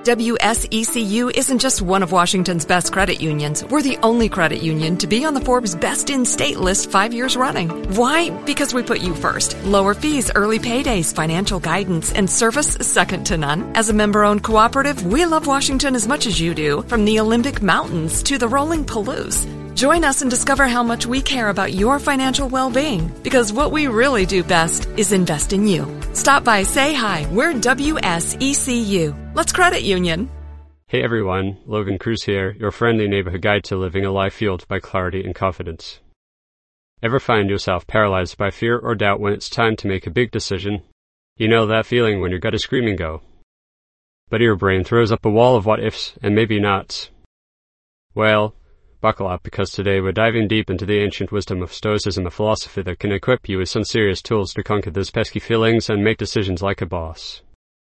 WSECU isn't just one of Washington's best credit unions. We're the only credit union to be on the Forbes Best in State list 5 years running. Why? Because we put you first. Lower fees, early paydays, financial guidance, and service second to none. As a member-owned cooperative, we love Washington as much as you do, from the Olympic Mountains to the rolling Palouse. Join us and discover how much we care about your financial well-being, because what we really do best is invest in you. Stop by, say hi. We're WSECU. Let's credit union. Hey everyone, Logan Cruz here, your friendly neighborhood guide to living a life fueled by clarity and confidence. Ever find yourself paralyzed by fear or doubt when it's time to make a big decision? You know that feeling when your gut is screaming go, but your brain throws up a wall of what ifs and maybe nots. Well, buckle up, because today we're diving deep into the ancient wisdom of Stoicism, a philosophy that can equip you with some serious tools to conquer those pesky feelings and make decisions like a boss.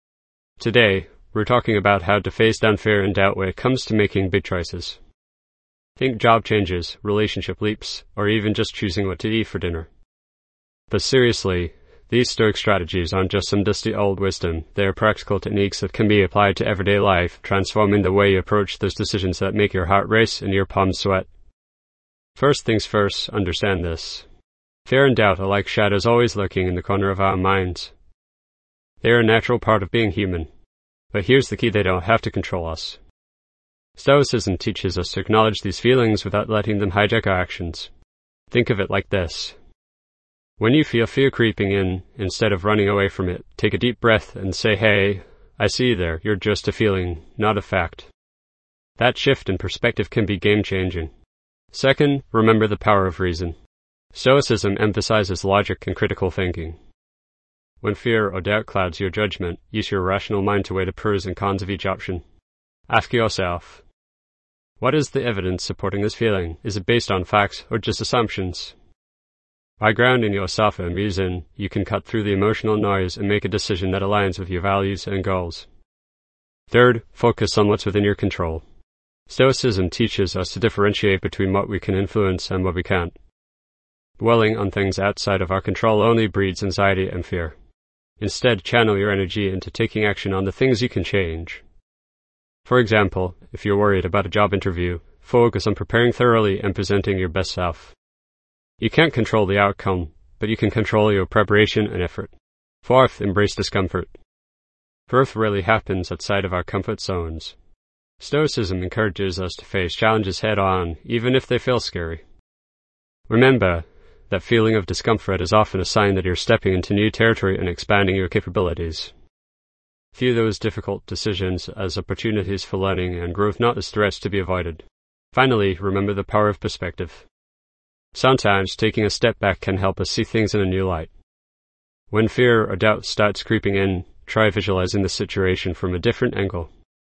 Today, we're talking about how to face down fear and doubt when it comes to making big choices. Think job changes, relationship leaps, or even just choosing what to eat for dinner. But seriously, these Stoic strategies aren't just some dusty old wisdom. They are practical techniques that can be applied to everyday life, transforming the way you approach those decisions that make your heart race and your palms sweat. First things first, understand this. Fear and doubt are like shadows always lurking in the corner of our minds. They are a natural part of being human. But here's the key: they don't have to control us. Stoicism teaches us to acknowledge these feelings without letting them hijack our actions. Think of it like this. When you feel fear creeping in, instead of running away from it, take a deep breath and say, "Hey, I see you there. You're just a feeling, not a fact." That shift in perspective can be game-changing. Second, remember the power of reason. Stoicism emphasizes logic and critical thinking. When fear or doubt clouds your judgment, use your rational mind to weigh the pros and cons of each option. Ask yourself, what is the evidence supporting this feeling? Is it based on facts or just assumptions? By grounding yourself in reason, you can cut through the emotional noise and make a decision that aligns with your values and goals. Third, focus on what's within your control. Stoicism teaches us to differentiate between what we can influence and what we can't. Dwelling on things outside of our control only breeds anxiety and fear. Instead, channel your energy into taking action on the things you can change. For example, if you're worried about a job interview, focus on preparing thoroughly and presenting your best self. You can't control the outcome, but you can control your preparation and effort. Fourth, embrace discomfort. Growth rarely happens outside of our comfort zones. Stoicism encourages us to face challenges head-on, even if they feel scary. Remember, that feeling of discomfort is often a sign that you're stepping into new territory and expanding your capabilities. View those difficult decisions as opportunities for learning and growth, not as threats to be avoided. Finally, remember the power of perspective. Sometimes taking a step back can help us see things in a new light. When fear or doubt starts creeping in, try visualizing the situation from a different angle.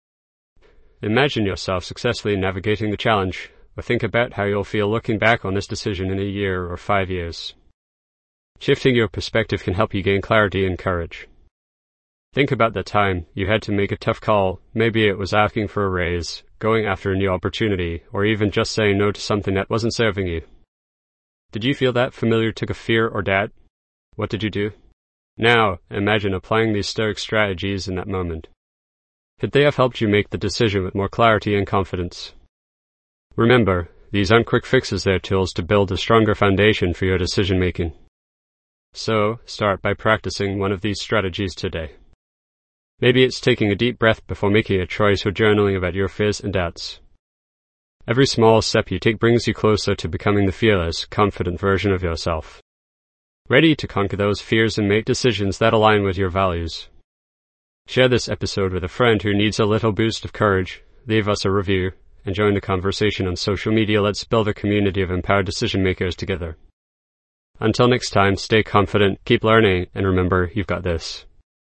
Imagine yourself successfully navigating the challenge, or think about how you'll feel looking back on this decision in a year or 5 years. Shifting your perspective can help you gain clarity and courage. Think about the time you had to make a tough call. Maybe it was asking for a raise, going after a new opportunity, or even just saying no to something that wasn't serving you. Did you feel that familiar tug of fear or doubt? What did you do? Now, imagine applying these Stoic strategies in that moment. Could they have helped you make the decision with more clarity and confidence? Remember, these aren't quick fixes, they're tools to build a stronger foundation for your decision-making. So, start by practicing one of these strategies today. Maybe it's taking a deep breath before making a choice, or journaling about your fears and doubts. Every small step you take brings you closer to becoming the fearless, confident version of yourself, ready to conquer those fears and make decisions that align with your values. Share this episode with a friend who needs a little boost of courage, leave us a review, and join the conversation on social media. Let's build a community of empowered decision makers together. Until next time, stay confident, keep learning, and remember, you've got this.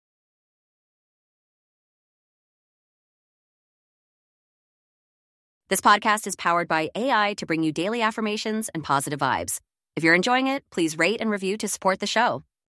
This podcast is powered by AI to bring you daily affirmations and positive vibes. If you're enjoying it, please rate and review to support the show.